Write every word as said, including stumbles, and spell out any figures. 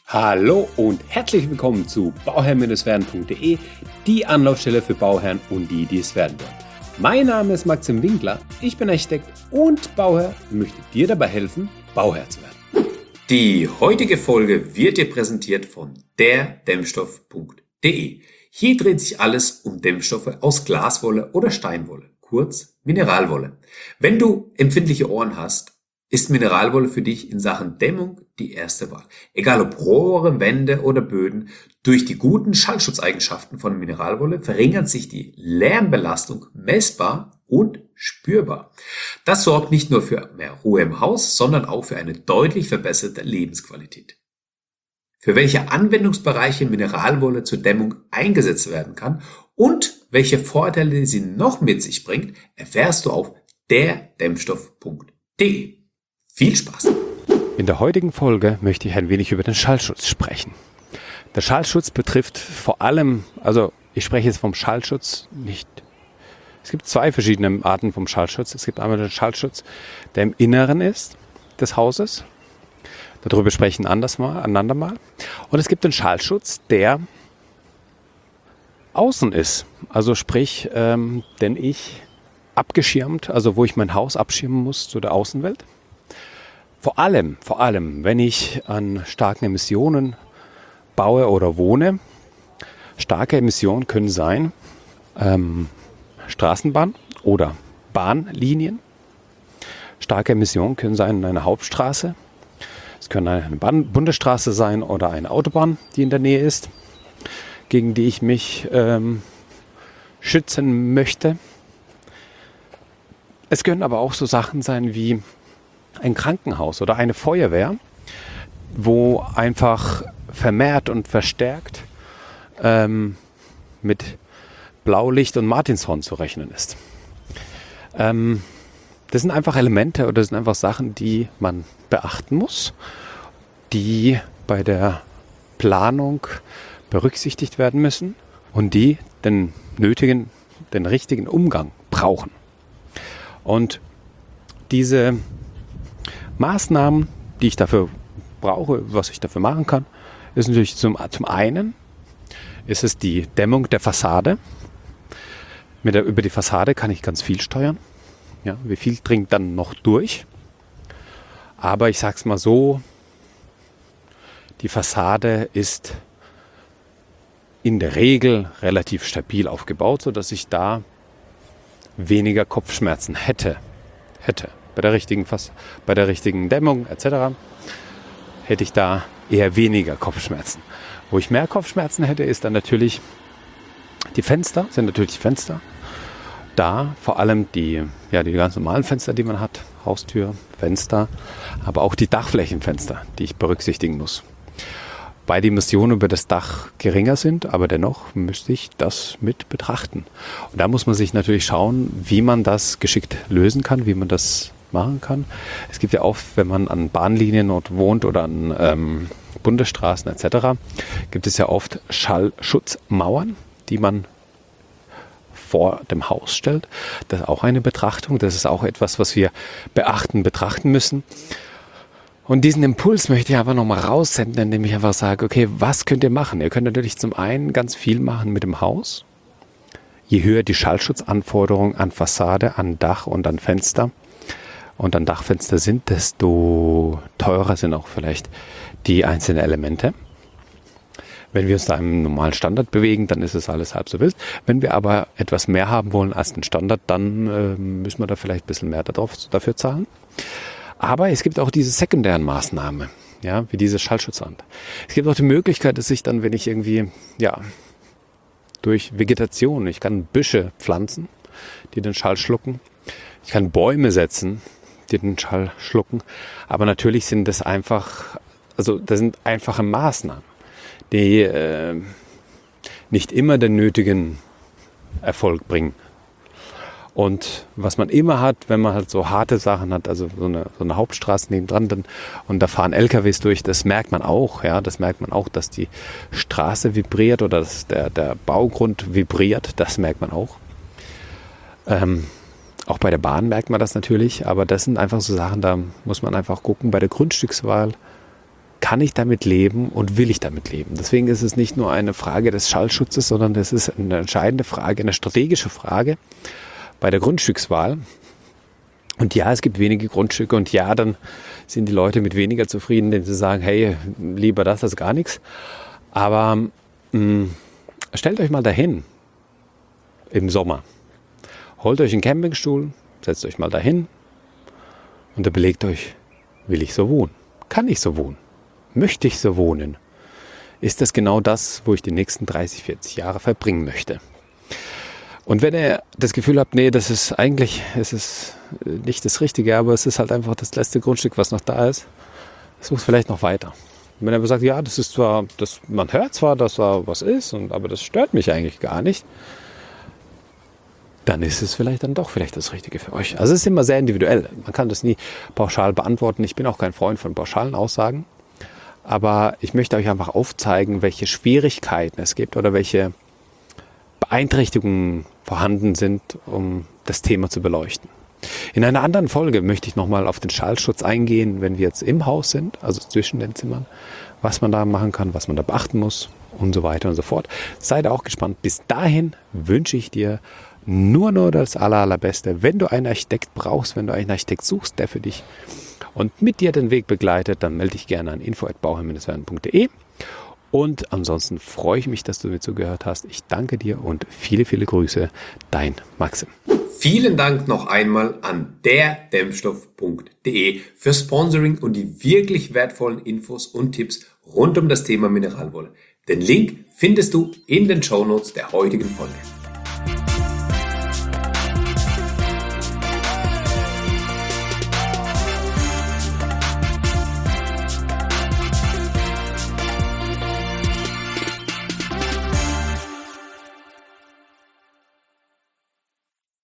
Hallo und herzlich willkommen zu bauherr werden punkt de, die Anlaufstelle für Bauherren und die, die es werden wollen. Mein Name ist Maxim Winkler, ich bin Architekt und Bauherr und möchte dir dabei helfen, Bauherr zu werden. Die heutige Folge wird dir präsentiert von der Dämmstoff punkt de. Hier dreht sich alles um Dämmstoffe aus Glaswolle oder Steinwolle, kurz Mineralwolle. Wenn du empfindliche Ohren hast, ist Mineralwolle für dich in Sachen Dämmung die erste Wahl. Egal ob Rohre, Wände oder Böden, durch die guten Schallschutzeigenschaften von Mineralwolle verringert sich die Lärmbelastung messbar und spürbar. Das sorgt nicht nur für mehr Ruhe im Haus, sondern auch für eine deutlich verbesserte Lebensqualität. Für welche Anwendungsbereiche Mineralwolle zur Dämmung eingesetzt werden kann und welche Vorteile sie noch mit sich bringt, erfährst du auf der Dämmstoff punkt de. Viel Spaß! In der heutigen Folge möchte ich ein wenig über den Schallschutz sprechen. Der Schallschutz betrifft vor allem, also ich spreche jetzt vom Schallschutz nicht. Es gibt zwei verschiedene Arten vom Schallschutz. Es gibt einmal den Schallschutz, der im Inneren ist des Hauses. Darüber sprechen anders mal, einander mal. Und es gibt den Schallschutz, der außen ist. Also sprich, ähm, den ich abgeschirmt, also wo ich mein Haus abschirmen muss zu der Außenwelt. Vor allem, vor allem, wenn ich an starken Emissionen baue oder wohne. Starke Emissionen können sein ähm, Straßenbahn oder Bahnlinien. Starke Emissionen können sein eine Hauptstraße. Es können eine Bahn- Bundesstraße sein oder eine Autobahn, die in der Nähe ist, gegen die ich mich ähm, schützen möchte. Es können aber auch so Sachen sein wie ein Krankenhaus oder eine Feuerwehr, wo einfach vermehrt und verstärkt ähm, mit Blaulicht und Martinshorn zu rechnen ist. Ähm, das sind einfach Elemente oder das sind einfach Sachen, die man beachten muss, die bei der Planung berücksichtigt werden müssen und die den nötigen, den richtigen Umgang brauchen. Und diese Maßnahmen, die ich dafür brauche, was ich dafür machen kann, ist natürlich zum, zum einen ist es die Dämmung der Fassade. Mit der, über die Fassade kann ich ganz viel steuern. Ja, wie viel dringt dann noch durch? Aber ich sage es mal so, die Fassade ist in der Regel relativ stabil aufgebaut, sodass ich da weniger Kopfschmerzen hätte. hätte. Bei der richtigen Fass, bei der richtigen Dämmung et cetera hätte ich da eher weniger Kopfschmerzen. Wo ich mehr Kopfschmerzen hätte, ist dann natürlich die Fenster, sind natürlich die Fenster. Da vor allem die, ja, die ganz normalen Fenster, die man hat, Haustür, Fenster, aber auch die Dachflächenfenster, die ich berücksichtigen muss. Weil die Emissionen über das Dach geringer sind, aber dennoch müsste ich das mit betrachten. Und da muss man sich natürlich schauen, wie man das geschickt lösen kann, wie man das machen kann. Es gibt ja oft, wenn man an Bahnlinien wohnt oder an ähm, Bundesstraßen et cetera, gibt es ja oft Schallschutzmauern, die man vor dem Haus stellt. Das ist auch eine Betrachtung. Das ist auch etwas, was wir beachten, betrachten müssen. Und diesen Impuls möchte ich einfach nochmal raussenden, indem ich einfach sage, okay, was könnt ihr machen? Ihr könnt natürlich zum einen ganz viel machen mit dem Haus. Je höher die Schallschutzanforderungen an Fassade, an Dach und an Fenster und an Dachfenster sind, desto teurer sind auch vielleicht die einzelnen Elemente. Wenn wir uns da im normalen Standard bewegen, dann ist es alles halb so wild. Wenn wir aber etwas mehr haben wollen als den Standard, dann äh, müssen wir da vielleicht ein bisschen mehr darauf, dafür zahlen. Aber es gibt auch diese sekundären Maßnahmen, ja, wie diese Schallschutzwand. Es gibt auch die Möglichkeit, dass ich dann, wenn ich irgendwie, ja, durch Vegetation, ich kann Büsche pflanzen, die den Schall schlucken. Ich kann Bäume setzen, die den Schall schlucken. Aber natürlich sind das einfach, also das sind einfache Maßnahmen, die äh, nicht immer den nötigen Erfolg bringen. Und was man immer hat, wenn man halt so harte Sachen hat, also so eine, so eine Hauptstraße nebendran, dann, und da fahren L K Ws durch, das merkt man auch, ja, das merkt man auch, dass die Straße vibriert oder dass der, der Baugrund vibriert, das merkt man auch. Ähm, auch bei der Bahn merkt man das natürlich, aber das sind einfach so Sachen, da muss man einfach gucken, bei der Grundstückswahl kann ich damit leben und will ich damit leben? Deswegen ist es nicht nur eine Frage des Schallschutzes, sondern das ist eine entscheidende Frage, eine strategische Frage bei der Grundstückswahl. Und ja, es gibt wenige Grundstücke und ja, dann sind die Leute mit weniger zufrieden, wenn sie sagen, hey, lieber das als gar nichts. Aber mh, stellt euch mal dahin im Sommer. Holt euch einen Campingstuhl, setzt euch mal dahin und überlegt euch, will ich so wohnen? Kann ich so wohnen? Möchte ich so wohnen? Ist das genau das, wo ich die nächsten dreißig, vierzig Jahre verbringen möchte? Und wenn ihr das Gefühl habt, nee, das ist eigentlich, es ist nicht das Richtige, aber es ist halt einfach das letzte Grundstück, was noch da ist, sucht vielleicht noch weiter. Und wenn ihr aber sagt, ja, das ist zwar, das, man hört zwar, dass da was ist, und, aber das stört mich eigentlich gar nicht, dann ist es vielleicht dann doch vielleicht das Richtige für euch. Also es ist immer sehr individuell. Man kann das nie pauschal beantworten. Ich bin auch kein Freund von pauschalen Aussagen. Aber ich möchte euch einfach aufzeigen, welche Schwierigkeiten es gibt oder welche Beeinträchtigungen vorhanden sind, um das Thema zu beleuchten. In einer anderen Folge möchte ich nochmal auf den Schallschutz eingehen, wenn wir jetzt im Haus sind, also zwischen den Zimmern, was man da machen kann, was man da beachten muss und so weiter und so fort. Seid auch gespannt. Bis dahin wünsche ich dir nur nur das aller, allerbeste. Wenn du einen Architekt brauchst, wenn du einen Architekt suchst, der für dich und mit dir den Weg begleitet, dann melde dich gerne an info at bauherr Bindestrich werden punkt de. Und ansonsten freue ich mich, dass du mir zugehört hast. Ich danke dir und viele, viele Grüße. Dein Maxim. Vielen Dank noch einmal an der dämmstoff punkt de für Sponsoring und die wirklich wertvollen Infos und Tipps rund um das Thema Mineralwolle. Den Link findest du in den Shownotes der heutigen Folge.